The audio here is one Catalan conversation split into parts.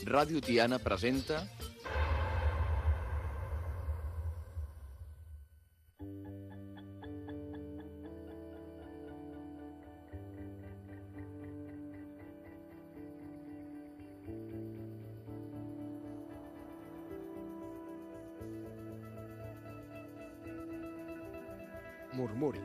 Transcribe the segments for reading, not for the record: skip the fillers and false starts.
Ràdio Tiana presenta Murmuri.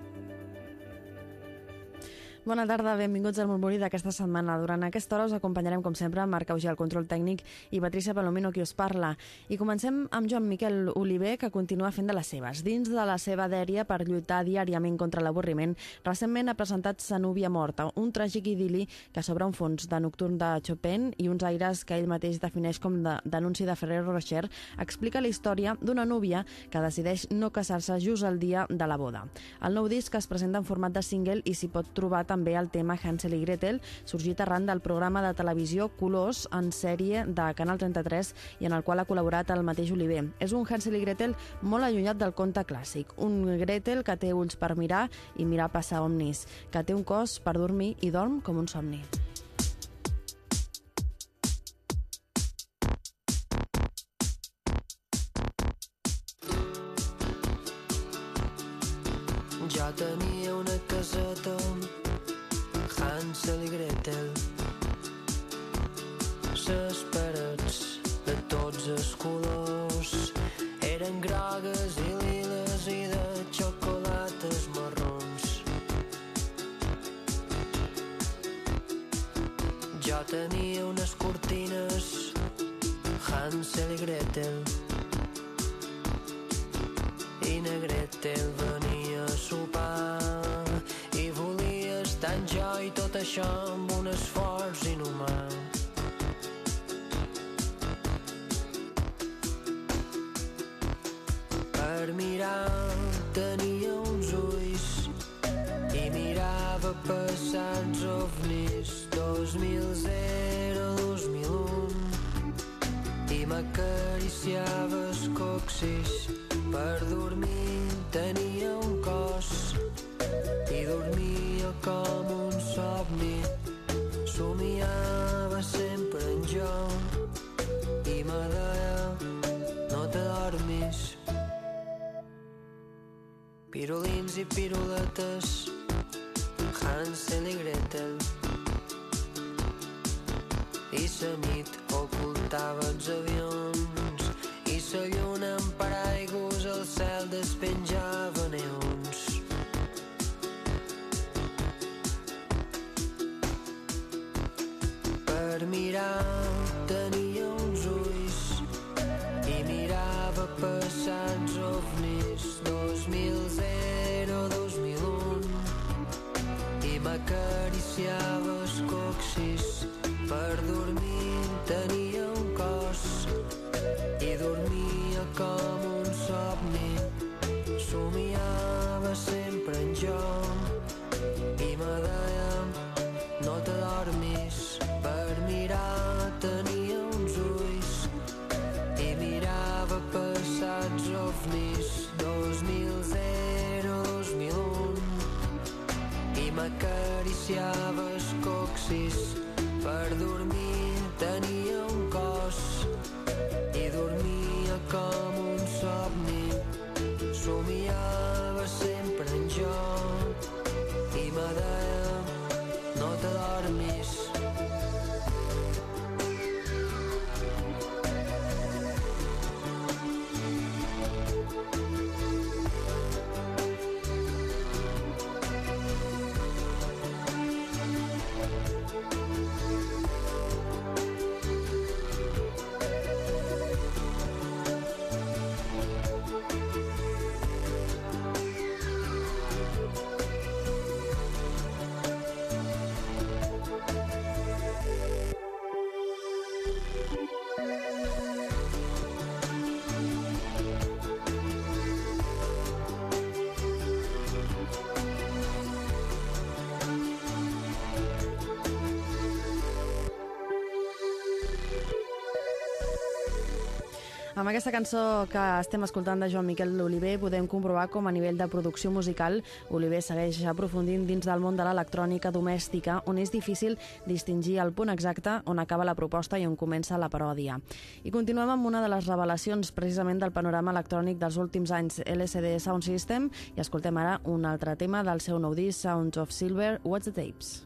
Bona tarda, benvinguts al Murmuri d'aquesta setmana. Durant aquesta hora us acompanyarem, com sempre, Marc Auger, el control tècnic, i Patricia Palomino, qui us parla. I comencem amb Joan Miquel Oliver, que continua fent de les seves. Dins de la seva dèria per lluitar diàriament contra l'avorriment, recentment ha presentat Sa núvia morta, un tràgic idil·li que s'obre un fons de nocturn de Chopin i uns aires que ell mateix defineix com de denúncia de Ferrero Rocher, explica la història d'una núvia que decideix no casar-se just el dia de la boda. El nou disc es presenta en format de single i s'hi pot trobar també el tema Hansel i Gretel, sorgit arran del programa de televisió Colors en sèrie de Canal 33 i en el qual ha col·laborat el mateix Oliver. És un Hansel i Gretel molt allunyat del conte clàssic, un Gretel que té ulls per mirar i mirar passar omnis, que té un cos per dormir i dorm com un somni. Jo tenia una caseta, Hansel i Gretel. Ses parets de tots els colors eren grogues i liles i de xocolates marrons. Jo tenia unes cortines, Hansel i Gretel. I na Gretel venia a sopar i volia estar en jo i tot això amb un esforç inhumà. Per mirar tenia uns ulls i mirava passants ovnis 2000, 2001 i m'acariciava els coccis. Per dormir tenia un cos i dormia com un somni. Somiava sempre en jo i me deia no t'adormis. Pirulins i piruletes, Hansel i Gretel. I sa nit ocultava els avions i sa lluna amb paraigües al cel despenjava neons. Per mirar tenia uns ulls i mirava passants ovnis 2000, 2001 i m'acariciava els coccis. Per dormir tenia un cos i dormia com un somni. Somiava sempre en jo i me deia no t'adormis. Per mirar tenia uns ulls i mirava passats ovnis 2000, 2001 i m'acariciava els coccis. Per dormir tenia un cos i dormia com un somni. Somiava sempre en jo i me deia no t'adormis. Amb aquesta cançó que estem escoltant de Joan Miquel Oliver podem comprovar com a nivell de producció musical Oliver segueix aprofundint dins del món de l'electrònica domèstica, on és difícil distingir el punt exacte on acaba la proposta i on comença la paròdia. I continuem amb una de les revelacions precisament del panorama electrònic dels últims anys, LCD Sound System, i escoltem ara un altre tema del seu nou disc, Sounds of Silver, Watch the Tapes.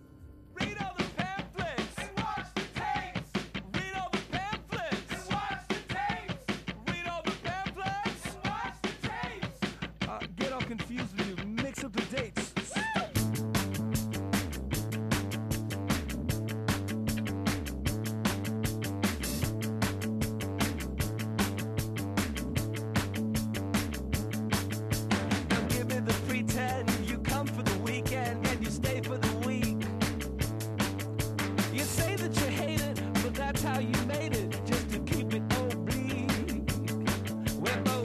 Confused with you, mix up the dates. Now give me the pretend you come for the weekend and you stay for the week. You say that you hate it, but that's how you made it, just to keep it oblique. We're both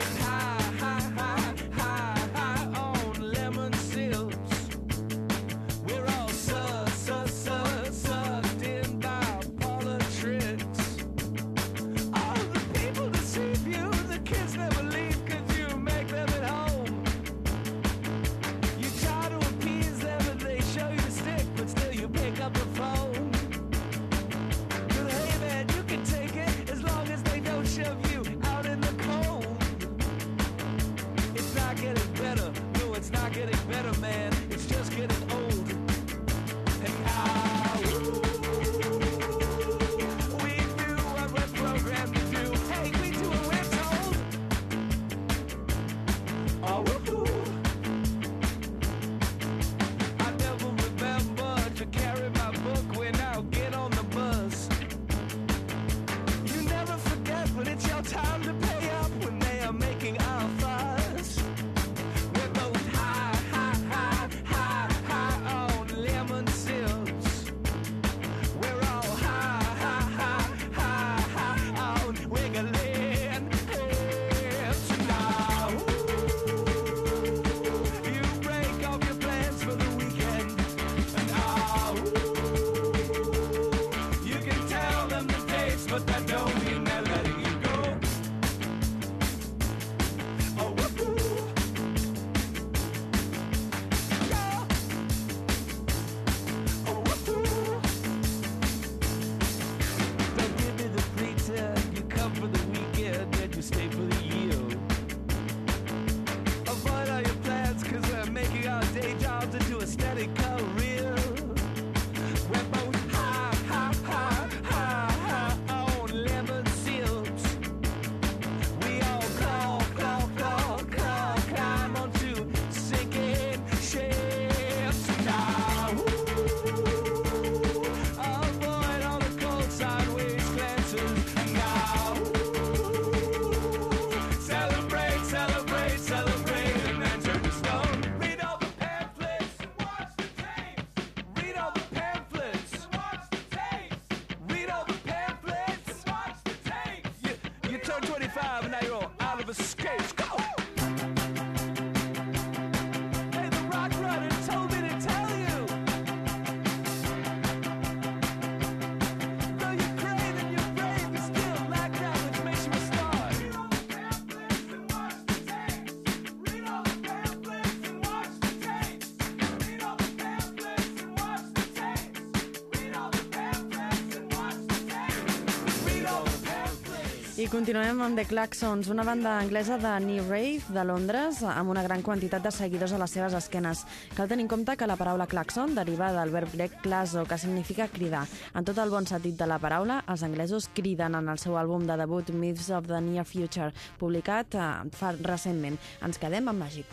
I continuem amb The Klaxons, una banda anglesa de New Rave de Londres amb una gran quantitat de seguidors a les seves esquenes. Cal tenir en compte que la paraula klaxon deriva del verb grec klazo, que significa cridar. En tot el bon sentit de la paraula, els anglesos criden en el seu àlbum de debut Myths of the Near Future, publicat recentment. Ens quedem amb Magic.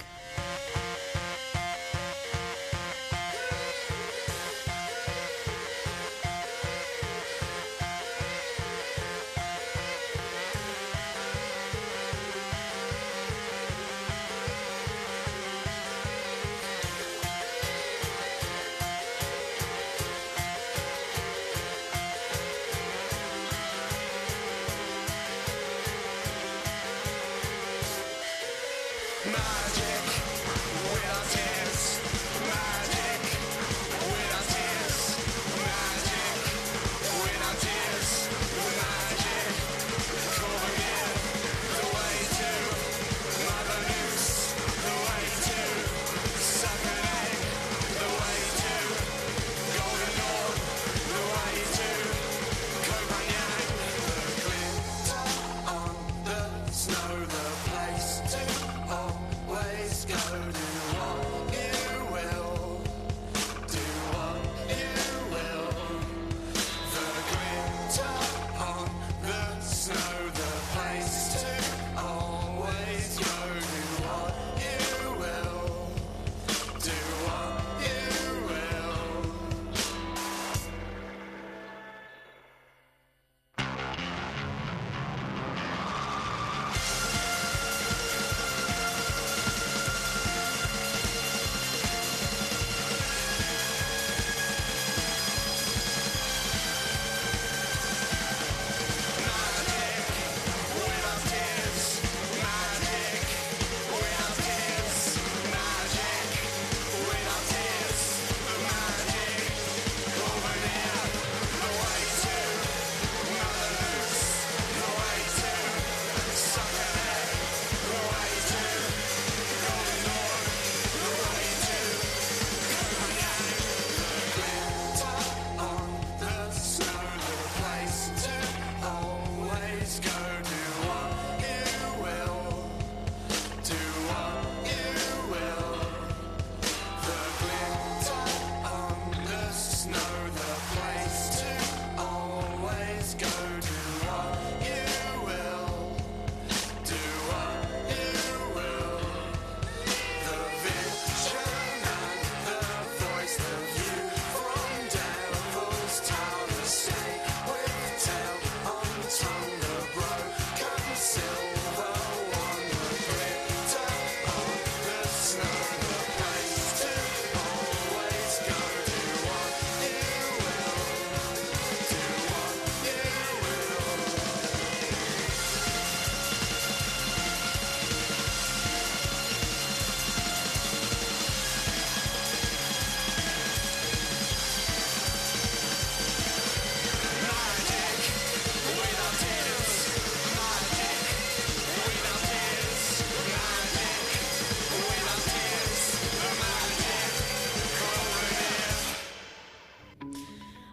Magic.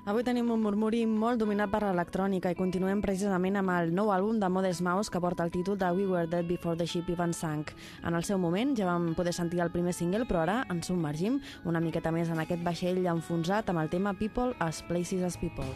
Avui tenim un murmuri molt dominat per l'electrònica i continuem precisament amb el nou àlbum de Modest Mouse que porta el títol de We Were Dead Before the Ship Even Sank. En el seu moment ja vam poder sentir el primer single, però ara ens submergim una miqueta més en aquest vaixell enfonsat amb el tema People as Places as People.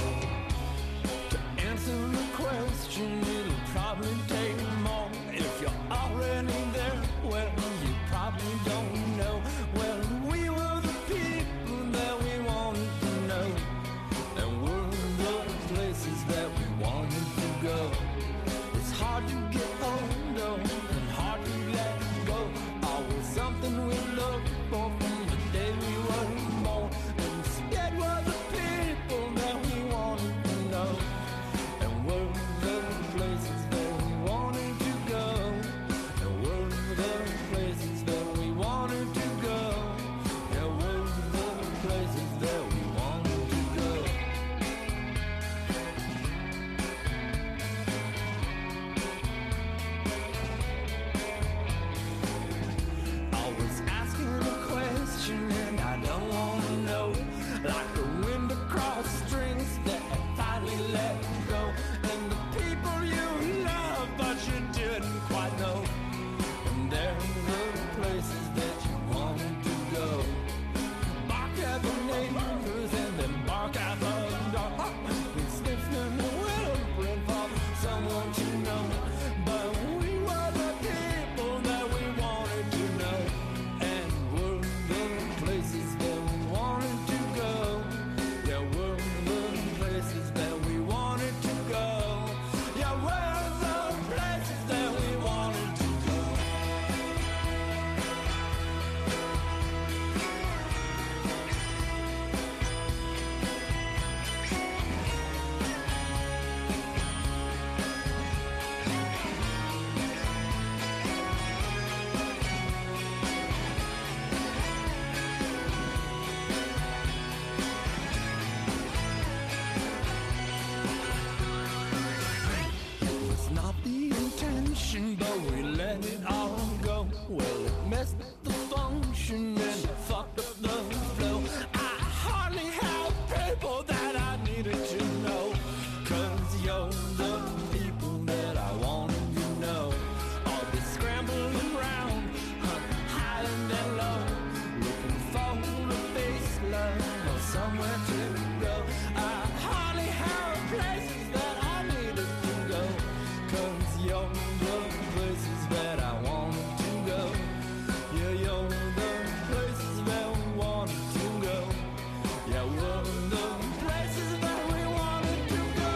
Answer the question, it'll probably take more. If you're already there, well, you probably don't know. Well, we were the people that we wanted to know, and we're the places that we wanted to go. It's hard to get hold of and hard to let go. Always something we look for from the day we were born. Instead, we're the people that we wanted to know. We're the places that we wanted to go. And we're the places that we wanted to go. Yeah, we're the places that we wanted to go. Always asking a question and I don't want to know. Like the wind across strings that finally let go. And the people you love but you didn't quite know. And they're the places that you wanted to go. Bark at the neighbors and then bark at the dog. Been sniffing the windprint for someone to know. But we were the people that we wanted to know. And we're the places that we wanted to go. Yeah, we're the places that we wanted to go. Yeah, we're the places that we wanted to go. It was not the intention, but we let it all go. Well, it messed the function and fucked up the flow. I hardly have people that I needed to know. 'Cause you're the people that I wanted to know. I'll be scrambling around, high and low, looking for a face love or somewhere to go. I hardly have places that I needed to go. 'Cause you're the places that I wanted to go. Yeah, you're the places that we wanted to go. Yeah, we're the places that we wanted to go.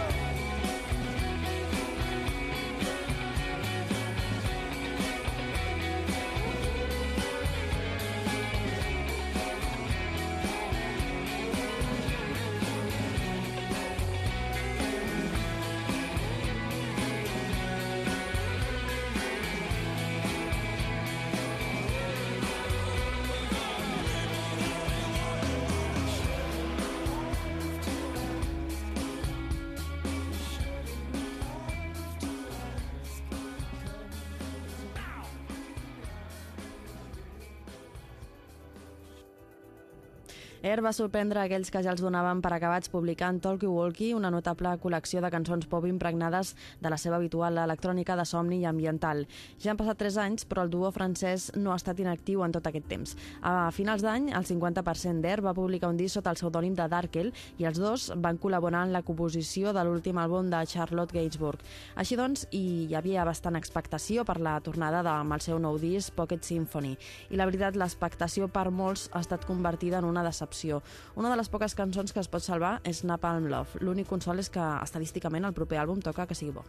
Air va sorprendre aquells que ja els donaven per acabats publicant Talkie Walkie, una notable col·lecció de cançons pop impregnades de la seva habitual electrònica de somni i ambiental. Ja han passat 3 anys, però el duo francès no ha estat inactiu en tot aquest temps. A finals d'any, el 50% d'Air va publicar un disc sota el pseudònim de Darkel i els dos van col·laborar en la composició de l'últim àlbum de Charlotte Gainsbourg. Així doncs, hi havia bastant expectació per la tornada amb el seu nou disc Pocket Symphony. I la veritat, l'expectació per molts ha estat convertida en una decepció. Una de les poques cançons que es pot salvar és Napalm Love. L'únic consol és que, estadísticament, el proper àlbum toca que sigui bo.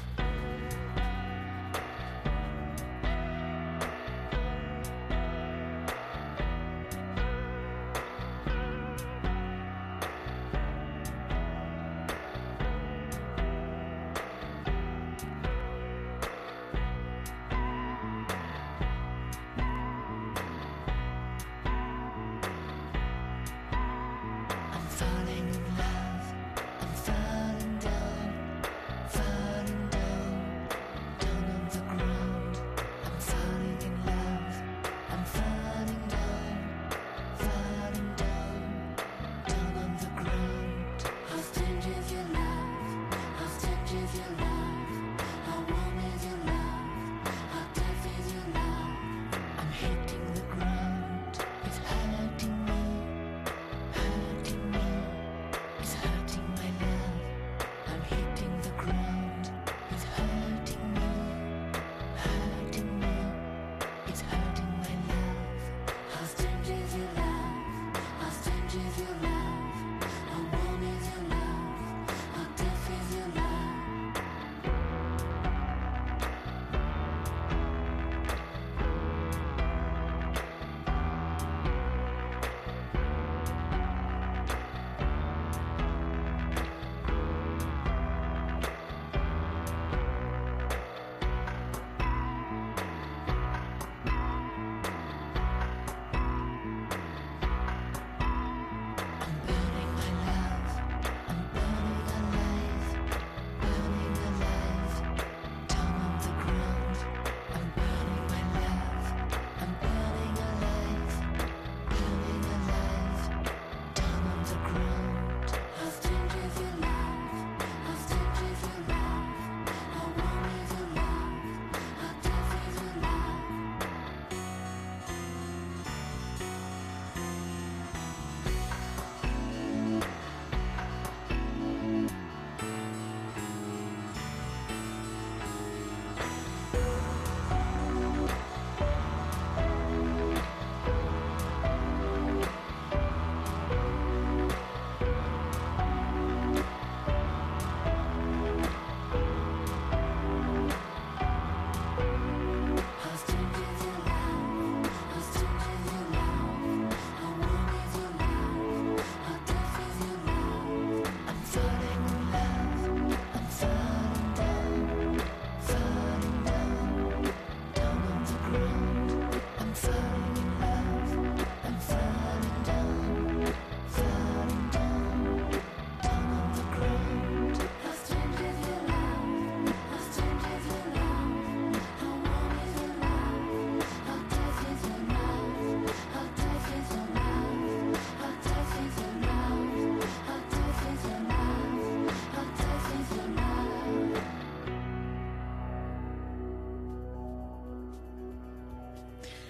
Falling in love, I'm falling down, falling down on the ground.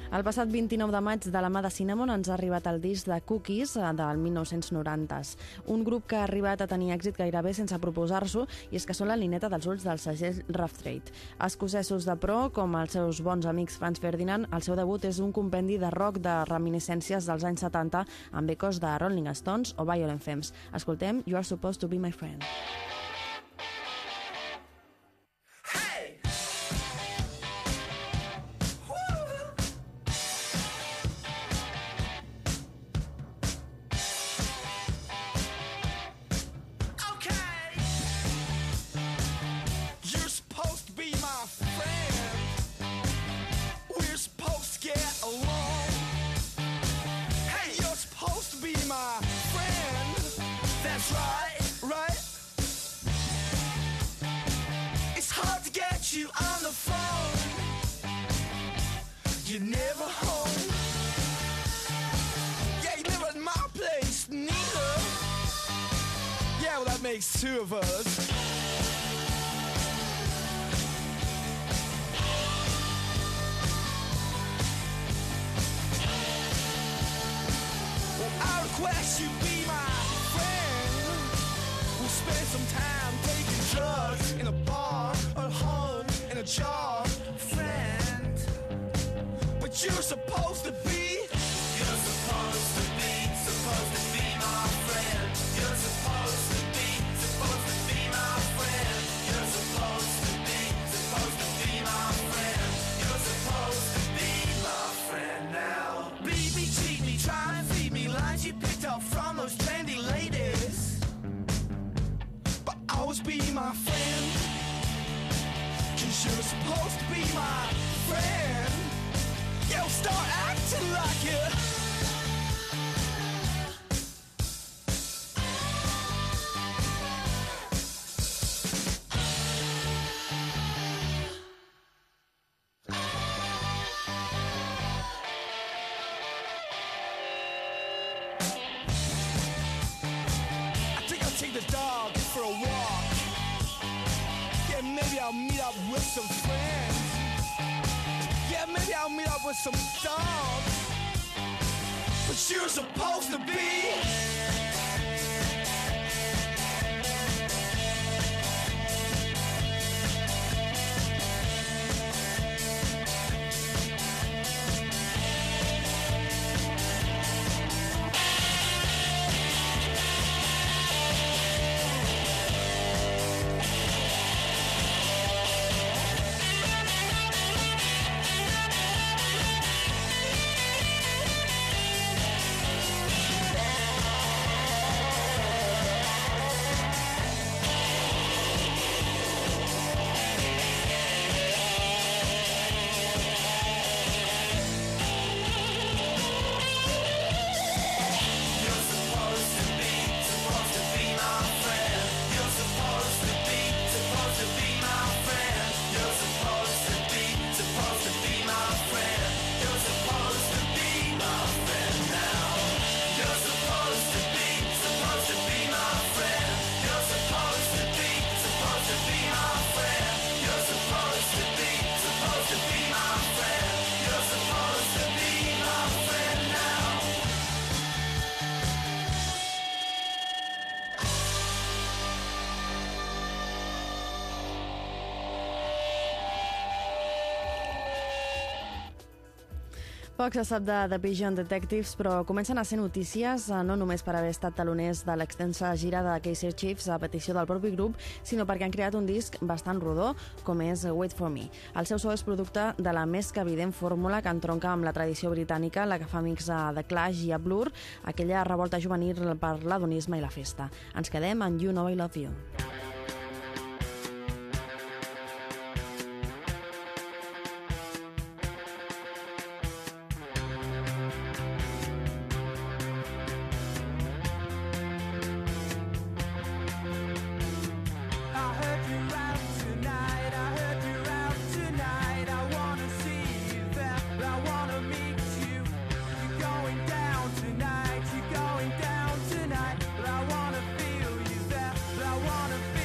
El passat 29 de maig, de la mà de Cinnamon, ens ha arribat el disc de Cookies del 1990. Un grup que ha arribat a tenir èxit gairebé sense proposar-s'ho, i és que són la lineta dels ulls del segell Rough Trade. Escocesos de pro, com els seus bons amics Franz Ferdinand, el seu debut és un compendi de rock de reminiscències dels anys 70 amb ecos de Rolling Stones o Violent Femmes. Escoltem You Are Supposed to Be My Friend. You on the phone, you're never home. Yeah, you're never at my place, neither. Yeah, well, that makes two of us. Well, I request you be my friend. We'll spend some time taking drugs in a bar or home in a jar, friend. But you're supposed to be. You're supposed to be my friend. You're supposed to be my friend. You're supposed to be my friend. You're supposed to be my friend now. Beat me, cheat me, try and feed me lines you picked up from those trendy ladies. But always be my friend. You're supposed to be my friend. Yo, start acting like it. I think I'll take the dog for a walk. Maybe I'll meet up with some friends. Yeah, maybe I'll meet up with some dogs. But you're supposed to be. Poc se sap de The Pigeon Detectives, però comencen a ser notícies no només per haver estat taloners de l'extensa gira de Kaiser Chiefs a petició del propi grup, sinó perquè han creat un disc bastant rodó, com és Wait For Me. El seu so és producte de la més que evident fórmula que entronca amb la tradició britànica, la que fa amics a The Clash i a Blur, aquella revolta juvenil per l'adonisme i la festa. Ens quedem en You Know I Love You. Tonight, but I wanna feel you there, but I wanna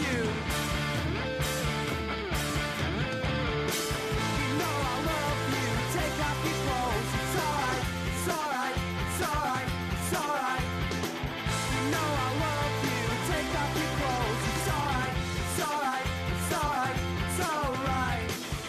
you. You know I love you. Take off your clothes. It's alright, it's alright, it's alright, it's alright. You know I love you. Take off your clothes. It's alright, it's alright, it's alright, it's alright.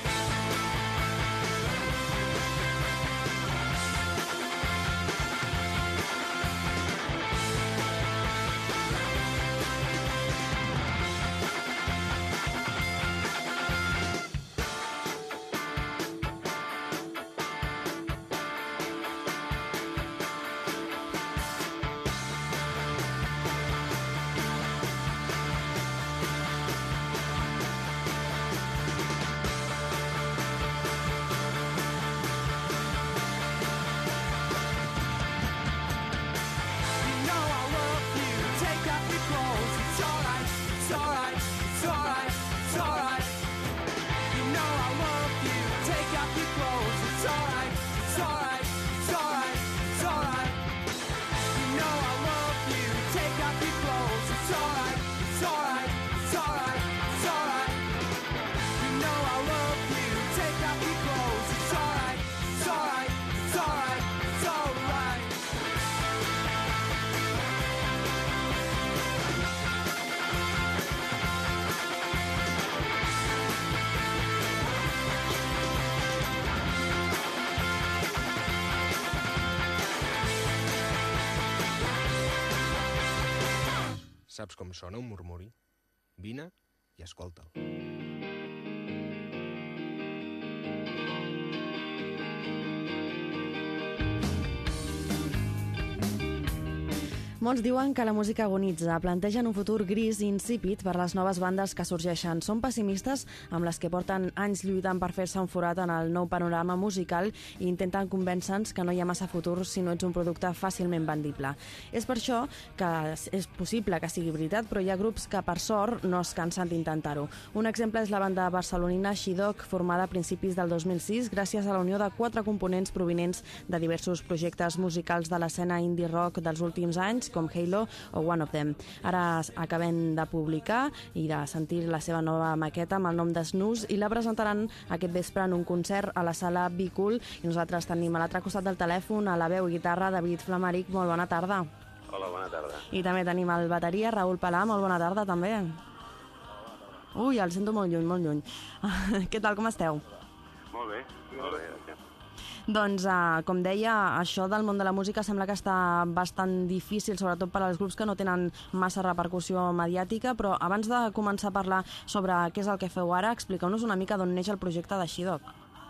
You know I love you. Take off your clothes. It's alright, it's alright, it's alright, it's alright. You know I love you. Take off your clothes. It's alright, it's alright, it's alright, it's alright. You know I love you. Take off your clothes. It's alright, it's alright, it's alright, it's alright. You know I love you. Take off your clothes. It's alright, it's alright, it's alright, it's alright. Saps com sona un murmuri? Vine i escolta'l. Molts diuen que la música agonitza, plantegen un futur gris i insípid per les noves bandes que sorgeixen. Són pessimistes amb les que porten anys lluitant per fer-se un forat en el nou panorama musical i intenten convèncer-nos que no hi ha massa futur si no ets un producte fàcilment vendible. És per això que és possible que sigui veritat, però hi ha grups que, per sort, no es cansen d'intentar-ho. Un exemple és la banda barcelonina Xidok, formada a principis del 2006 gràcies a la unió de 4 components provinents de diversos projectes musicals de l'escena indie rock dels últims anys, com Halo o One of Them. Ara acabem de publicar i de sentir la seva nova maqueta amb el nom de Snooze i la presentaran aquest vespre en un concert a la sala Be Cool i nosaltres tenim a l'altre costat del telèfon a la veu i guitarra David Flamaric. Molt bona tarda. Hola, bona tarda. I també tenim el bateria Raül Palà. Molt bona tarda també. Ui, el sento molt lluny, molt lluny. Què tal, com esteu? Molt bé, gràcies. Doncs, com deia, això del món de la música sembla que està bastant difícil, sobretot per als grups que no tenen massa repercussió mediàtica, però abans de començar a parlar sobre què és el que feu ara, expliqueu-nos una mica d'on neix el projecte de Xidok.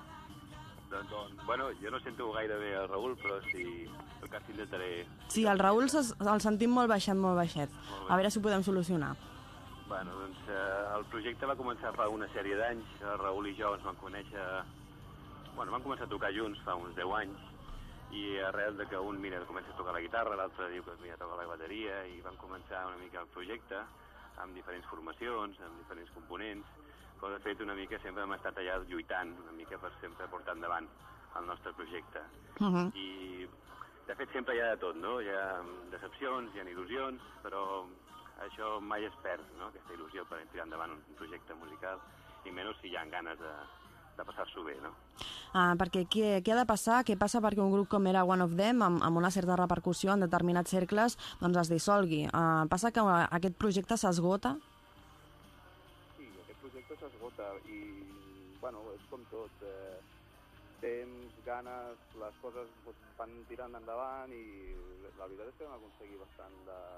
Doncs, bueno, jo no sento gaire bé el Raül, però si el cas intentaré... Sí, el Raül el sentim molt baixet, molt baixet. A veure si ho podem solucionar. Bueno, doncs el projecte va començar fa una sèrie d'anys. El Raül i jo ens vam conèixer... Bueno, vam començar a tocar junts fa uns 10 anys i arrel de que un comença a tocar la guitarra, l'altre diu que toca la bateria i vam començar una mica el projecte amb diferents formacions, amb diferents components, però de fet una mica sempre hem estat allà lluitant una mica per sempre portar endavant el nostre projecte. I de fet sempre hi ha de tot, no? Hi ha decepcions, hi ha il·lusions, però això mai es perd, no? Aquesta il·lusió per tirar endavant un projecte musical i menys si hi ha ganes de passar-s'ho bé, no? Perquè què ha de passar? Què passa perquè un grup com era One of Them, amb una certa repercussió en determinats cercles, doncs es dissolgui? Passa que aquest projecte s'esgota? Sí, aquest projecte s'esgota i, bueno, és com tot. Temps, ganes, les coses van tirant endavant i la veritat és que vam aconseguir bastant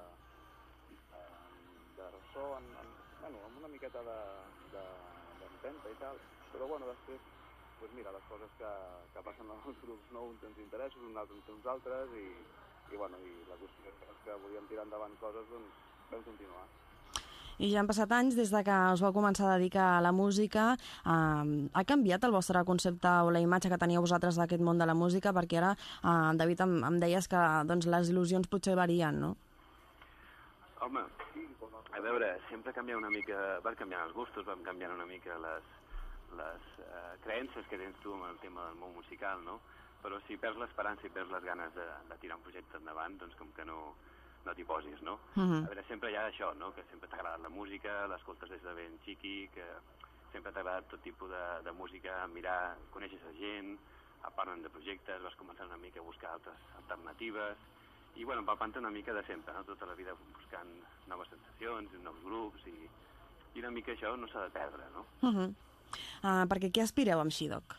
de ressò, amb una miqueta d'empenta i tal. Però, bueno, després, doncs mira, les coses que passen en els grups, no? Un té uns interessos, un altre té uns altres, i la qüestió és que volíem tirar endavant coses, doncs vam continuar. I ja han passat anys des de que us vau començar a dedicar a la música. Ha canviat el vostre concepte o la imatge que teníeu vosaltres d'aquest món de la música? Perquè ara, David, em deies que doncs, les il·lusions potser varien, no? Home, a veure, sempre canvia una mica, van canviant els gustos, van canviant una mica les creences que tens tu amb el tema del món musical, no? Però si perds l'esperança i perds les ganes de tirar un projecte endavant, doncs com que no no t'hi posis, no? A veure, sempre hi ha això, no? Que sempre t'ha agradat la música, l'escoltes des de ben xiqui, que sempre t'ha agradat tot tipus de música, mirar, coneixes a gent, parlen de projectes, vas començar una mica a buscar altres alternatives, i bueno, empapant una mica de sempre, no? Tota la vida buscant noves sensacions, nous grups, i una mica això no s'ha de perdre, no? Perquè què aspireu amb Xidoc?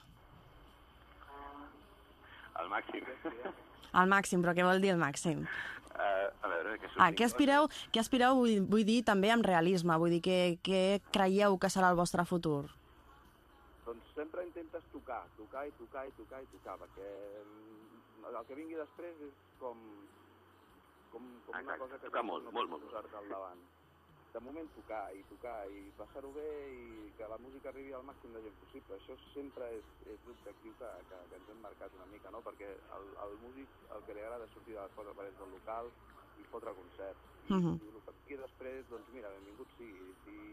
Al màxim. Al màxim, però què vol dir el màxim? A veure, que surtin què aspireu, vull dir, també amb realisme, vull dir, què creieu que serà el vostre futur? Doncs sempre intentes tocar, perquè el que vingui després és com una cosa que tocar molt. posar-te al davant. De moment tocar i passar-ho bé i que la música arribi al màxim de gent possible. Això sempre és l'objectiu que ens hem marcat una mica, no? Perquè al músic el que li agrada és sortir de les quatre parets del local i fotre concerts. I el que aquí després, doncs mira, benvingut sigui.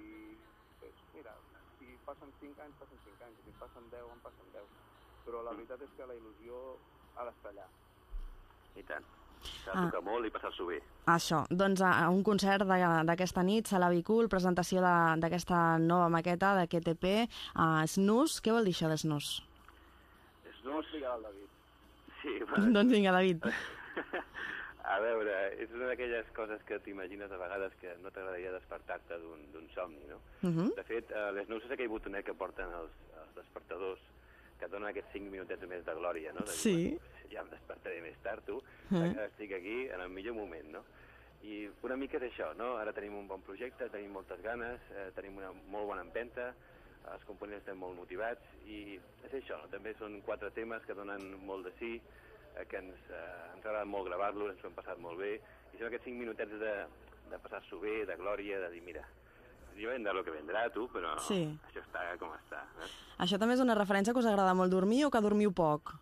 Si passen 5 anys, passen 5 anys. Si passen 10, en passen 10. Però la veritat és que la il·lusió ha d'estar allà. I tant. S'ha de tocar molt i passar-s'ho bé. Això, doncs un concert d'aquesta nit, Sala Bicul, presentació d'aquesta nova maqueta d'aquest EP, Snus. Què vol dir això de Snus? Snus? Vinga, el David. Sí, bueno. Doncs vinga, David. A veure, és una d'aquelles coses que t'imagines a vegades que no t'agradaria despertar-te d'un somni, no? De fet, l'Snus és aquell botonet que porten els despertadors, que et donen aquests 5 minutets més de glòria, no? De dir, Sí. Bueno, ja em despertaré més tard, tu. Estic aquí en el millor moment, no? I una mica és això, no? Ara tenim un bon projecte, tenim moltes ganes, tenim una molt bona empenta, els components estem molt motivats i és això, no? També són 4 temes que donen molt de sí, que ens agrada molt gravar-los, ens ho hem passat molt bé, i són aquests 5 minutets de passar-s'ho bé, de glòria, de dir, mira, ja vendrà el que vendrà, tu, però Sí. això està com està. Això també és una referència que us agrada molt dormir o que dormiu poc?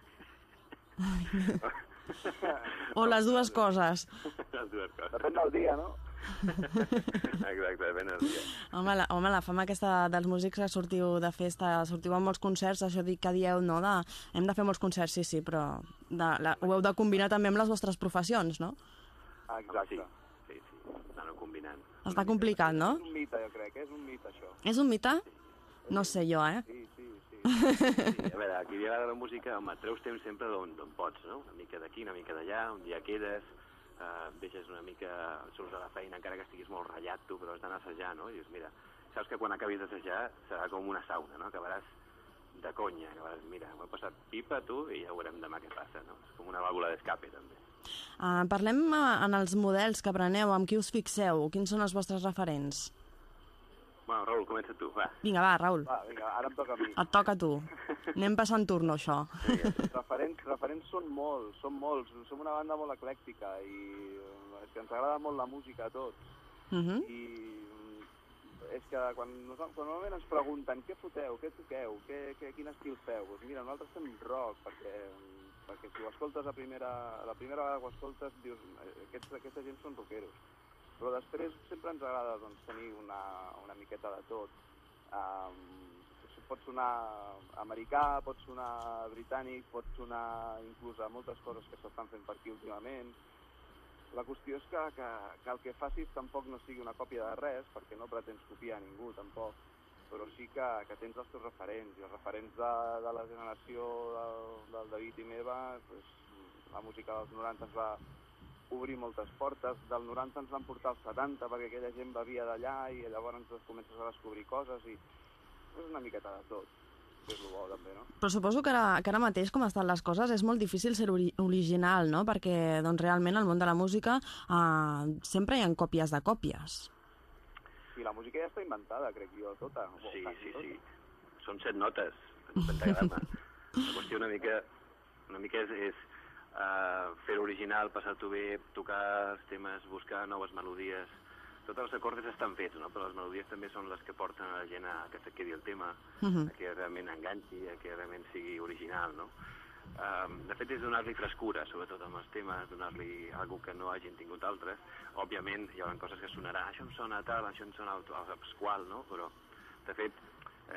O les dues coses? Les dues coses. Depèn del dia, no? Exacte, depèn del dia. Home, la fama aquesta dels músics que sortiu de festa, sortiu a molts concerts, això que dieu, no? Hem de fer molts concerts, sí, però ho heu de combinar també amb les vostres professions, no? Exacte. Sí, anar-ho combinant. Està complicat, no? És un mite, jo crec, és un mite, això. És un mite? No sé jo, Sí. Sí, a veure, aquí li agrada la música, home, treus temps sempre d'on pots, no? Una mica d'aquí, una mica d'allà, un dia quedes, deixes una mica, surts de la feina, encara que estiguis molt ratllat tu, però has d'anar a assajar, no? I dius, mira, saps que quan acabis d'assajar serà com una sauna, no? Acabaràs de conya, acabaràs, mira, m'ho he passat pipa, tu, i ja veurem demà què passa, no? És com una vàlvula d'escape, també. Parlem en els models que preneu, amb qui us fixeu, quins són els vostres referents? Bueno, Raül, comença tu, va. Vinga, va, Raül. Va, vinga, ara em toca a mi. Et toca a tu. Anem passant turno, això. Referents són molts. Som una banda molt eclèctica i és que ens agrada molt la música a tots. I és que quan normalment ens pregunten què foteu, què toqueu, quin estil feu, doncs mira, nosaltres fem rock, perquè si ho escoltes la primera vegada que ho escoltes dius, aquesta gent són rockeros. Però després sempre ens agrada doncs, tenir una miqueta de tot. Pot sonar americà, pot sonar britànic, pot sonar inclús a moltes coses que s'estan fent per aquí últimament. La qüestió és que el que facis tampoc no sigui una còpia de res, perquè no pretens copiar ningú tampoc, però sí que tens els teus referents, i els referents de la generació del David i meva, doncs, la música dels 90 ens va obrir moltes portes, del 90 ens van portar als 70 perquè aquella gent bevia d'allà i llavors ens comences a descobrir coses i és una miqueta de tot, que és el bo també, no? Però suposo que ara mateix, com estan les coses, és molt difícil ser original, no? Perquè doncs, realment al món de la música sempre hi ha còpies de còpies. Sí, la música ja està inventada, crec jo, tota. Sí. Són 7 notes, el pentagrama. La qüestió una mica és fer original, passar-t'ho bé, tocar els temes, buscar noves melodies. Tots els acordes estan fets, no? Però les melodies també són les que porten a la gent a que se quedi el tema, a que realment enganxi, a que realment sigui original, no? De fet, és donar-li frescura, sobretot amb els temes, donar-li alguna que no hagin tingut altres. Òbviament, hi haurà coses que sonarà, això em sona tal, això em sona el Pasqual, no? Però, de fet,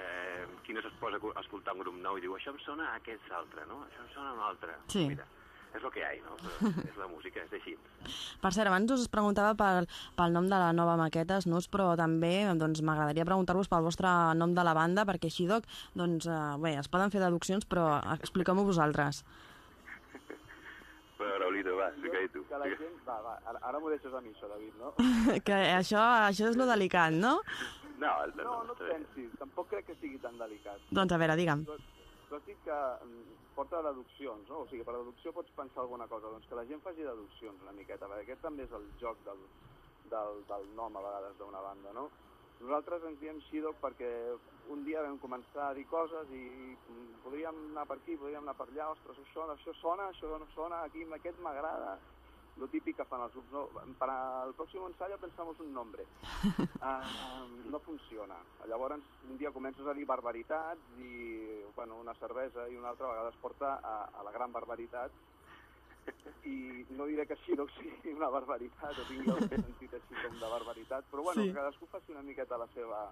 qui no es posa a escoltar un grup nou i diu això em sona a aquest altre, no? Això em sona a un altre. Sí. Mira, és el que hi ha, no? Però és la música, és així. Per cert, abans us preguntava pel nom de la nova maqueta, Snus, però també doncs, m'agradaria preguntar-vos pel vostre nom de la banda, perquè així, doncs, bé, es poden fer deduccions, però expliqueu-m'ho vosaltres. Però, Raulito, va, explica-hi tu. Que la gent... Va, ara m'ho deixes a mi, això, David, no? Que això és lo delicat, no? No et pensis, tampoc crec que sigui tan delicat. Doncs a veure, digue'm. Tu has dit que porta deduccions, no? O sigui, per deducció pots pensar alguna cosa, doncs que la gent faci deduccions una miqueta, perquè aquest també és el joc del nom a vegades d'una banda, no? Nosaltres ens diem Shidok perquè un dia vam començar a dir coses i podríem anar per aquí, podríem anar per allà, ostres, això sona, això no sona, aquí aquest m'agrada. Lo típic que fan els grups, no? Para el próximo ensayo pensamos un nombre. No funciona. Llavors, un dia comences a dir barbaritats i, bueno, una cervesa i una altra vegada es porta a la gran barbaritat. I no diré que Shidok sigui una barbaritat o tingui el sentit així com de barbaritat, però bueno, sí. Cadascú faci una miqueta la seva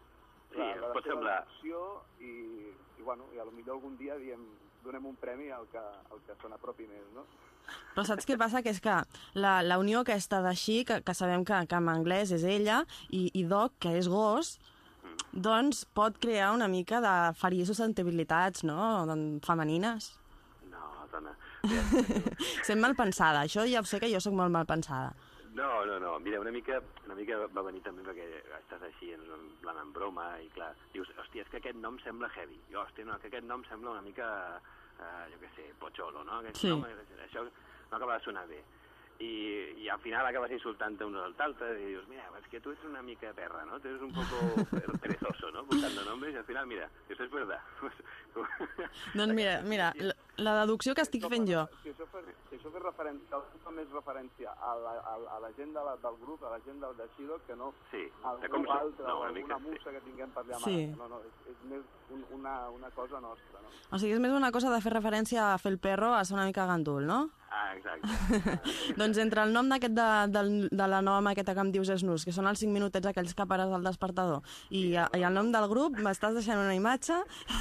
opció i bueno, i a lo millor algun dia donem un premi al que se n'apropi més, no? Però saps què passa? Que és que la unió aquesta d'així, que sabem que en anglès és ella, i dog, que és gos, doncs pot crear una mica de ferir susceptibilitats, no?, femenines. No, dona. Sent mal pensada, això ja sé que jo sóc molt mal pensada. No, mira, una mica va venir també perquè estàs així en plan en broma i clar, dius, hòstia, és que aquest nom sembla heavy, i hòstia, no, que aquest nom sembla una mica, jo què sé, pocholo, no? Aquest nom, això no acaba de sonar bé. I al final acabes insultant-te uns als altres i dius, mira, és que tu ets una mica perra, ¿no? Tu eres un poco perezoso, ¿no? Buscando nombres y al final, mira, eso es verdad. Doncs mira, la deducció que estic fent jo. Si això fes referència, fa més referència a la gent del grup, a la gent de Shidok, que no a algú altre o alguna musa que tinguem per allà. Sí. No, és més una cosa nostra, no? O sigui, és més una cosa de fer referència a fer el perro, a ser una mica gandul, no? Ah, exacte. Doncs entre el nom d'aquest de la nova maqueta que em dius Snus, que són els 5 minutets aquells que pares al despertador, i el nom del grup, m'estàs deixant una imatge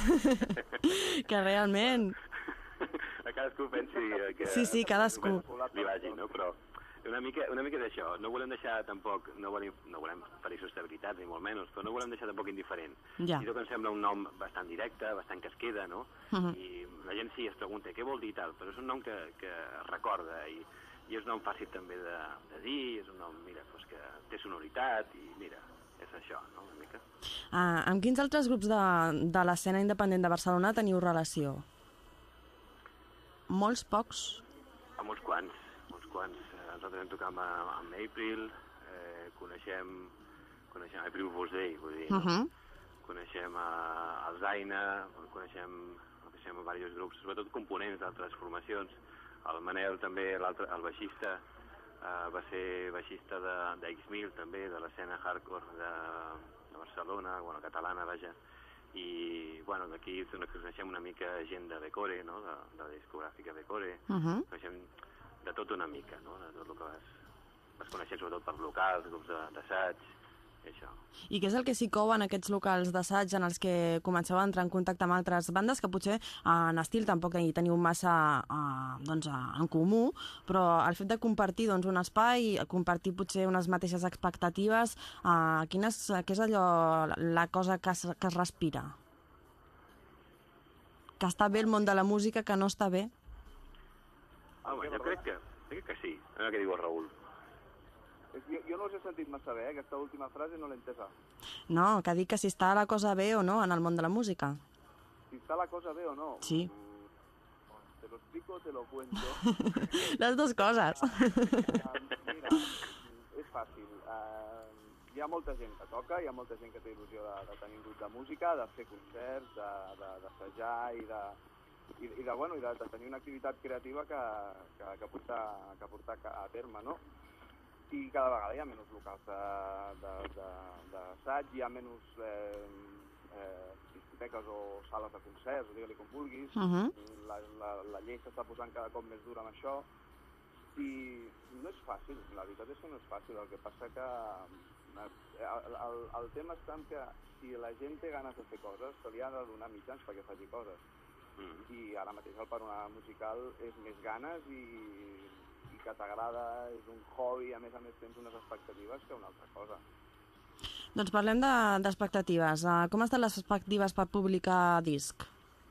que realment... A cadascú pensi que... Sí, cadascú. Li vagi, no? Però una mica d'això. No volem deixar tampoc... No volem ferir sostenibilitats, ni molt menys, però no volem deixar tampoc indiferent. Ja. I tot em sembla un nom bastant directe, bastant que es queda, no? I la gent sí es pregunta què vol dir i tal, però és un nom que recorda i és un nom fàcil també de dir, és un nom, mira, doncs que té sonoritat i mira, és això, no? Una mica. Amb quins altres grups de l'escena independent de Barcelona teniu relació? Molts, pocs? Amb uns quants. Nosaltres vam tocar amb April, coneixem April Fool's Day, vull dir, no? Coneixem el Zaina, coneixem diversos grups, sobretot components d'altres formacions. El Manel també, el baixista, va ser baixista de X-Mil també, de l'escena hardcore de Barcelona, bueno, catalana, vaja. I, bueno, d'aquí coneixem una mica gent de Becore, no?, de la discogràfica Becore. Coneixem de tot una mica, no?, de tot el que vas coneixent sobretot per locals, grups d'assaig, i això. I què és el que s'hi cou en aquests locals d'assaig en els que comenceu a entrar en contacte amb altres bandes que potser en estil tampoc hi teniu massa en comú, però el fet de compartir un espai, compartir potser unes mateixes expectatives, què és allò, la cosa que es respira? Que està bé el món de la música, que no està bé? Home, jo crec que sí, no què diu el Raül. Jo no us he sentit massa bé, aquesta última frase no l'he entesa. No, que dic que si està la cosa bé o no en el món de la música. Si està la cosa bé o no? Sí. Te lo explico, te lo cuento. Les dues coses. Mira, és fàcil. Hi ha molta gent que toca, hi ha molta gent que té il·lusió de tenir un grup de música, de fer concerts, d'assajar i de tenir una activitat creativa que portar a terme, no? I cada vegada hi ha menys locals d'assaig, hi ha menys discoteques o sales de concerts, digue-li com vulguis. La llei s'està posant cada cop més dura amb això i no és fàcil, la veritat és que no és fàcil. El que passa que el tema està en que si la gent té ganes de fer coses, se li ha de donar mitjans perquè faci coses. I ara mateix el panorama musical és més ganes i que t'agrada, és un hobby, a més tens unes expectatives que una altra cosa. Doncs parlem d'expectatives. Com estan les expectatives per publicar disc?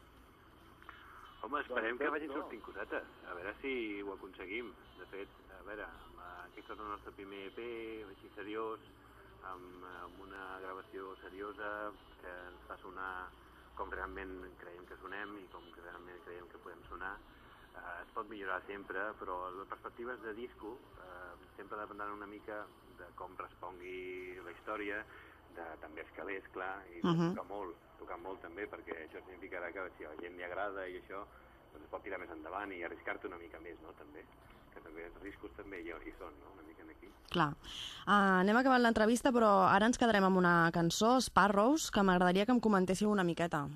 Home, esperem que vagin sortint cosetes, a veure si ho aconseguim. De fet, a veure, aquest és el nostre primer EP, així seriós, amb una gravació seriosa que ens fa sonar com realment creiem que sonem i com realment creiem que podem sonar. Es pot millorar sempre, però les perspectives de disco sempre dependran una mica de com respongui la història, de també els calés, clar, i tocar molt també, perquè això significarà que si a la gent li agrada i això, doncs es pot tirar més endavant i arriscar-te una mica més, no?, també. Que també els riscos també hi són, no?, una mica aquí. Clar. Anem acabant l'entrevista, però ara ens quedarem amb una cançó, Sparrows, que m'agradaria que em comentéssiu una miqueta.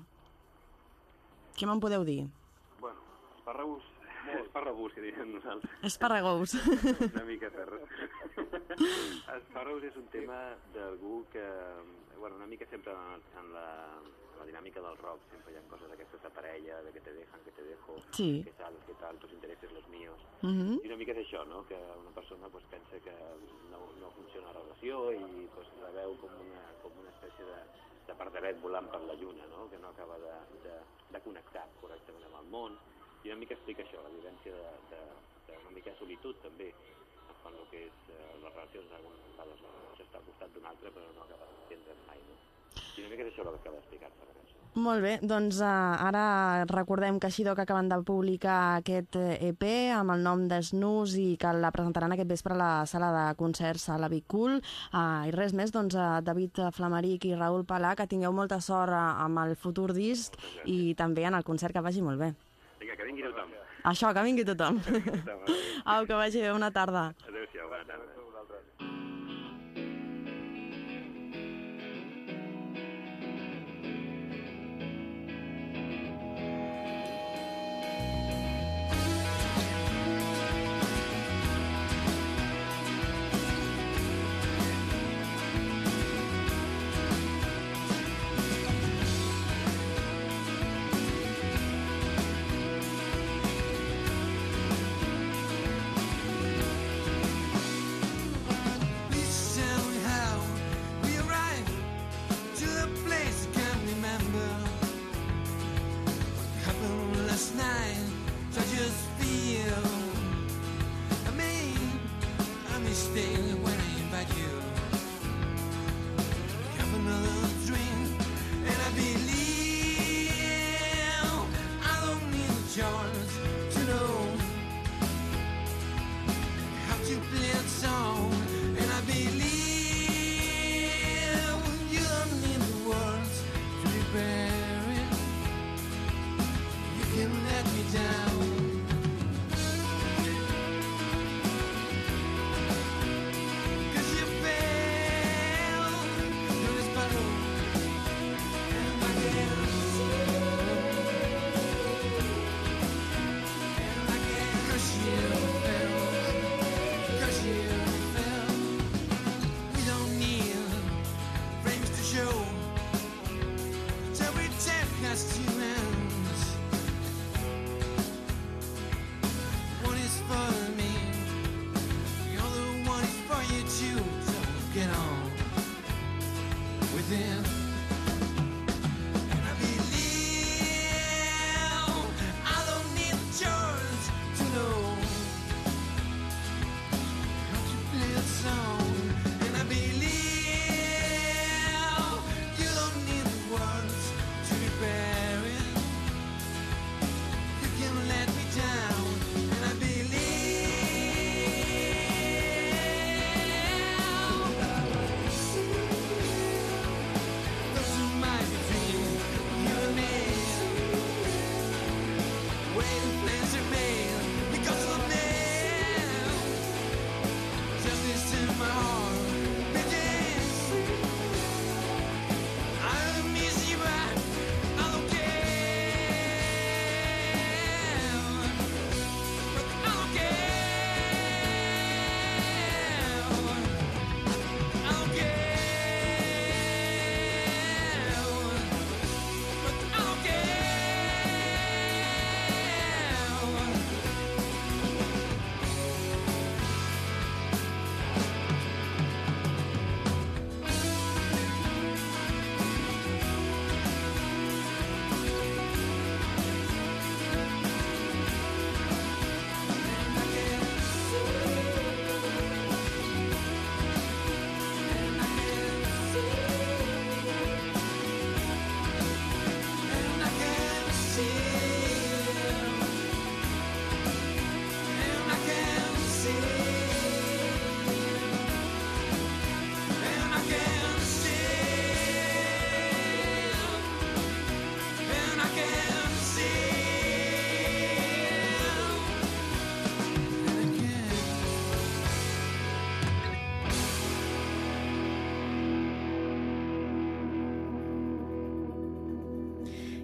Què me'n podeu dir? Bueno, Esparragous, que diríem nosaltres. Esparragous. Una mica ferro. Esparragous és un tema d'algú que, bueno, una mica sempre en la dinàmica del rock, sempre hi ha coses d'aquestes de parella, de que te dejan, que te dejo, sí. que tal, tus intereses, los míos. I una mica és això, no?, que una persona pues, pensa que no funciona la relació i pues, la veu com una espècie de parderet volant per la lluna, no?, que no acaba de connectar correctament amb el món. I una mica explica això, la vivència d'una mica de solitud, també, quan el que és les relacions, algunes vegades s'està al costat d'un altre, però no acaba d'entendre's mai, no? I una mica és això el que acaba d'explicar-se la cançó. Molt bé, doncs ara recordem que Xidoc acaben de publicar aquest EP amb el nom de Snooze i que la presentaran aquest vespre a la sala de concerts a la Big Cool. I res més, doncs David Flamaric i Raül Palà, que tingueu molta sort amb el futur disc i també en el concert, que vagi molt bé. Vinga, que vingui tothom. Això, que vingui tothom. Au, que vagi bé, bona tarda. Adéu-siau, bona tarda.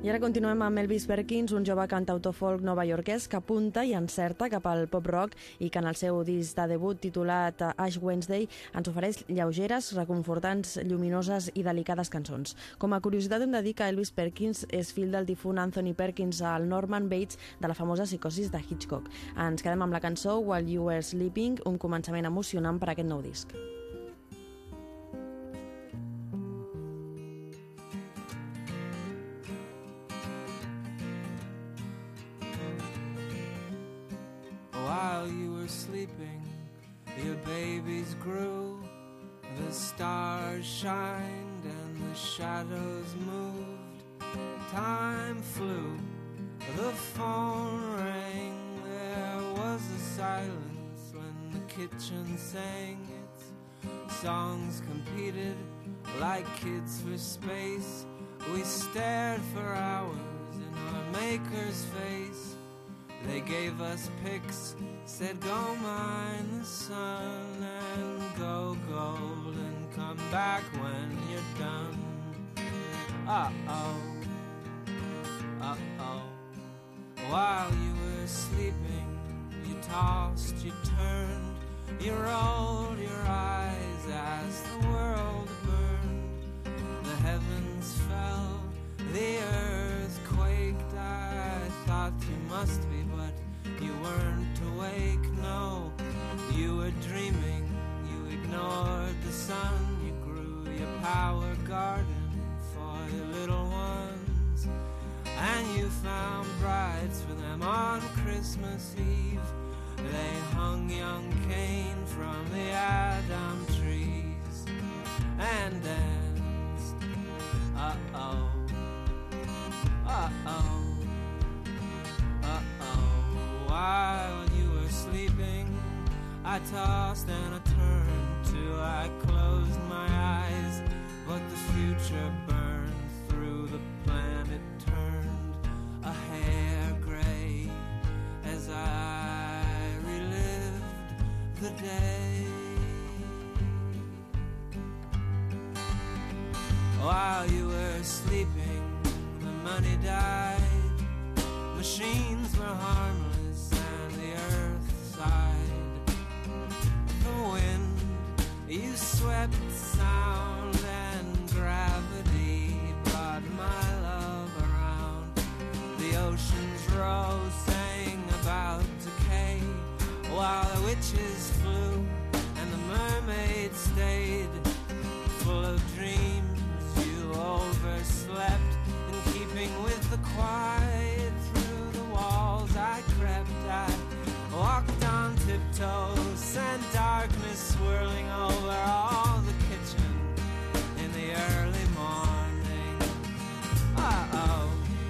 I ara continuem amb Elvis Perkins, un jove cantautor folk novaiorquès que apunta i encerta cap al pop-rock i que en el seu disc de debut titulat Ash Wednesday ens ofereix lleugeres, reconfortants, lluminoses i delicades cançons. Com a curiositat hem de dir que Elvis Perkins és fill del difunt Anthony Perkins, el Norman Bates de la famosa Psicosis de Hitchcock. Ens quedem amb la cançó While You Were Sleeping, un començament emocionant per a aquest nou disc. While you were sleeping, your babies grew, the stars shined and the shadows moved. Time flew, the phone rang, there was a silence when the kitchen sang its songs competed like kids for space. We stared for hours in our maker's face. They gave us pics, said go mine the sun and go gold and come back when you're done. Uh-oh, uh-oh. While you were sleeping, you tossed, you turned, you rolled your eyes as the world burned. The heavens fell, the earth quaked. I thought you must be, but you weren't awake, no. You were dreaming, you ignored the sun. You grew your power garden for your little ones, and you found brides for them on Christmas Eve. They hung young Cain from the Adam trees and danced. Uh-oh, uh-oh, uh-oh. While you were sleeping, I tossed and I turned till I closed my eyes, but the future burned through the planet, turned a hair gray as I relived the day. While you were sleeping, the money died, machines were harmless and the earth sighed. The wind, you swept sound and gravity brought my love around. The oceans rose, sang about decay, while the witches flew and the mermaids stayed. Full of dreams, you overslept, in keeping with the quiet. Through the walls I crept, I walked on tiptoes, and darkness swirling over all the kitchen in the early morning. Uh-oh,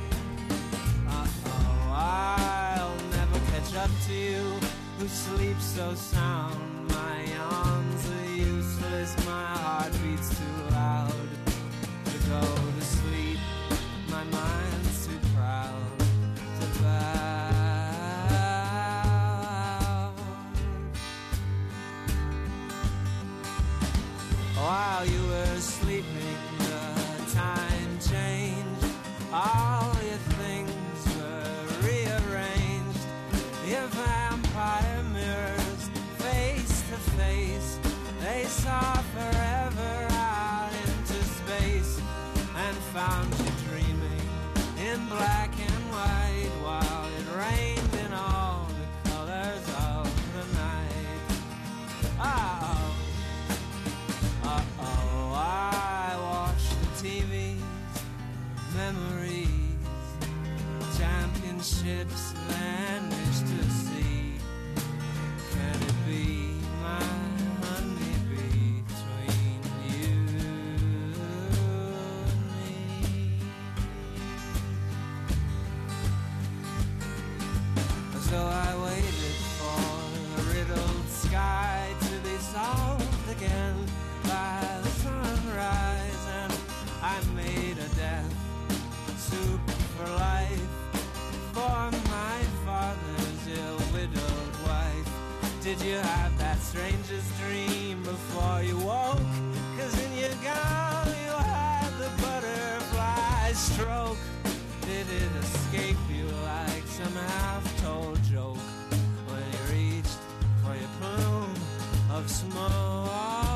uh-oh, I'll never catch up to you who sleep so sound. My yawns are useless, my heart beats too loud to go to sleep. My mind's too proud to bow. While you were sleeping, the time changed. All your things were rearranged. Your vampire mirrors, face to face, they saw forever out into space, and found you dreaming in black and white, while it rained in all the colors of the night. Uh-oh, uh-oh, I watched the TVs, memories, championships vanished to sea. Can it be my honeybee between you and me? So I waited for the riddled sky to be solved again by the sunrise, and I made a death soup for life for my father's ill-widowed wife. Did you have that strangest dream before you woke? 'Cause in your gown you had the butterfly stroke. of smoke.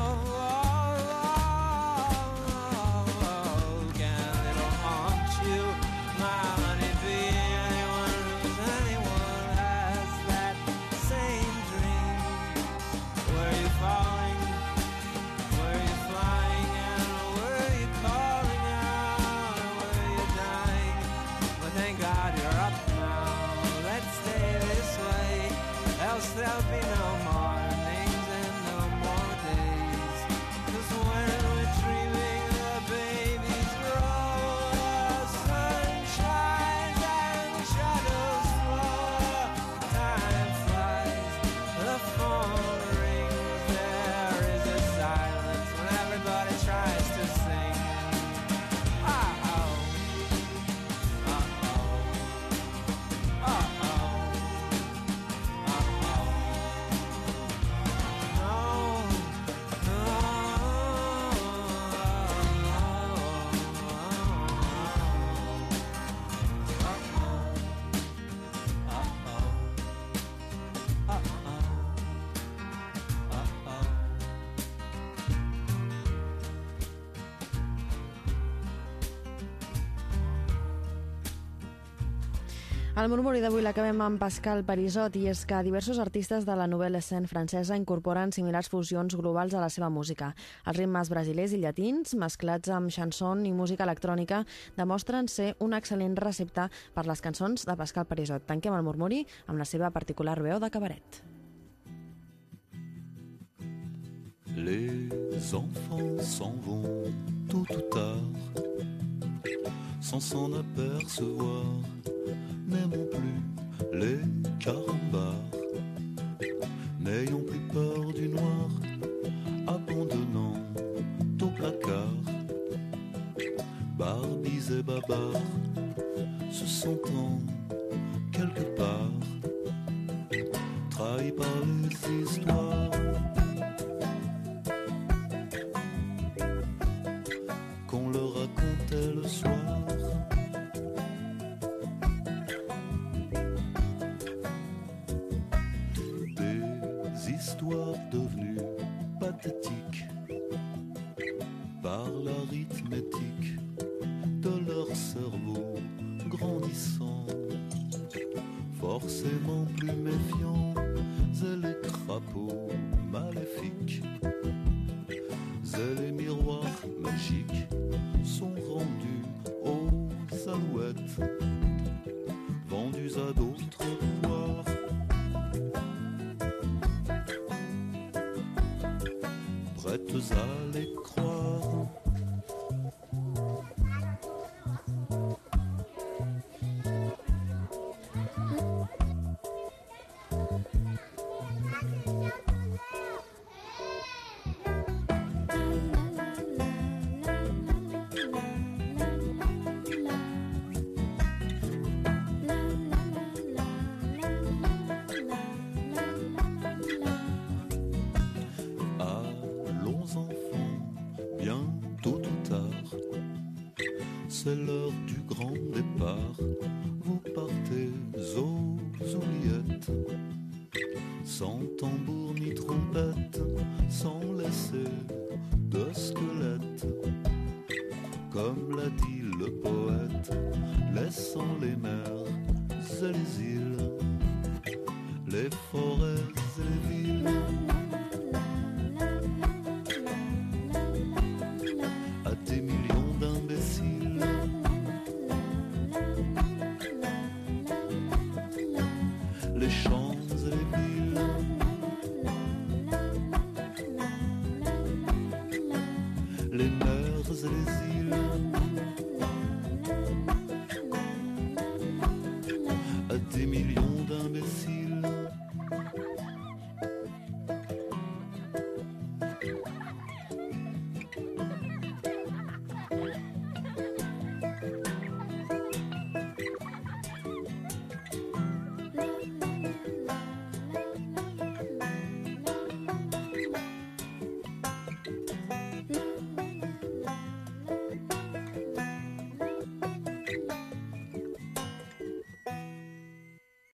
Can it'll haunt you, my honeybee? Anyone who's anyone has that same dream. Were you falling? Were you flying? And were you calling out? Were you dying? But thank God you're up now. Let's stay this way, else there'll be no more names and no more days. 'Cause when we're dreaming, the babies grow, the sun shines and the shadows flow. Time flies, the phone rings, there is a silence when everybody tries to sing. Uh-oh, uh-oh, uh-oh, uh-oh. El murmuri d'avui l'acabem amb Pascal Parisot, i és que diversos artistes de la nouvelle scène francesa incorporen similars fusions globals a la seva música. Els ritmes brasilers i llatins, mesclats amb chanson i música electrònica, demostren ser un excel·lent recepte per les cançons de Pascal Parisot. Tanquem el murmuri amb la seva particular veu de cabaret. Les enfants s'en vont tôt ou tard, sans s'en apercevoir. N'aimons plus les carambars, n'ayons plus peur du noir, abandonnant au placard. Barbies et babards, se sentant quelque part, trahis par les histoires qu'on leur racontait le soir. Devenus pathétiques par l'arithmétique de leur cerveau grandissant, forcément plus méfiants, et les crapauds maléfiques et les miroirs magiques sont rendus aux alouettes, vendus à d'autres pouvoirs. Prêtes à les croire. C'est l'heure du grand départ, vous partez aux oubliettes, sans tambour ni trompette, sans laisser de squelette, comme l'a dit le poète, laissant les mers et les îles, les forêts et les villes.